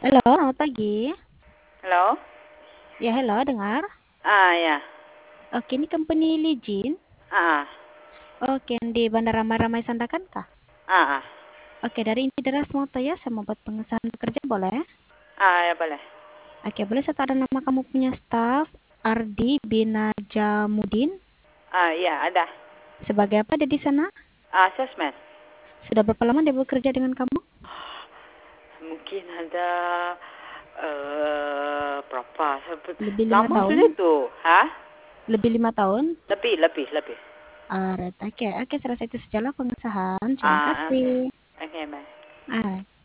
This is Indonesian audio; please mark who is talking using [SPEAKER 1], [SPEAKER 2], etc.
[SPEAKER 1] Halo, selamat pagi.
[SPEAKER 2] Halo?
[SPEAKER 1] Ya, halo, dengar?
[SPEAKER 2] Ya.
[SPEAKER 1] Oke, ini company Lijin.
[SPEAKER 2] Ah,
[SPEAKER 1] Oke, yang di Bandara Maramai Sandakan kah?
[SPEAKER 2] ah, ah.
[SPEAKER 1] Oke, dari Intideras Motoya, saya mau buat pengesahan pekerja, boleh?
[SPEAKER 2] Ya boleh.
[SPEAKER 1] Oke, boleh saya tahu ada nama kamu punya staff, Ardi Binajamudin.
[SPEAKER 2] Iya ada.
[SPEAKER 1] Sebagai apa dia di sana?
[SPEAKER 2] Sosmed.
[SPEAKER 1] Sudah berapa lama dia bekerja dengan kamu?
[SPEAKER 2] Mungkin ada berapa?
[SPEAKER 1] Lebih lima
[SPEAKER 2] Lama
[SPEAKER 1] tahun?
[SPEAKER 2] sudah itu. Hah?
[SPEAKER 1] Lebih 5 tahun?
[SPEAKER 2] Lebih.
[SPEAKER 1] Alright, oke, oke, saya rasa itu sajalah pengesahan. Terima
[SPEAKER 2] Oke.
[SPEAKER 1] kasih.
[SPEAKER 2] Oke, bye.
[SPEAKER 1] Alright.